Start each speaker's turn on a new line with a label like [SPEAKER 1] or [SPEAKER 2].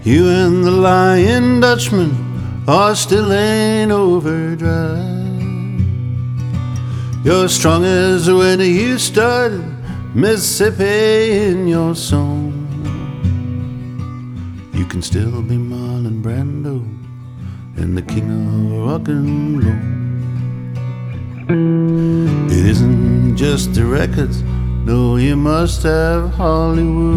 [SPEAKER 1] You and the Lion Dutchman are still in overdrive. You're strong as when you started, Mississippi in your song. You can still be Marlon Brando and the king of rock and roll. It isn't just the records, no, you must have Hollywood.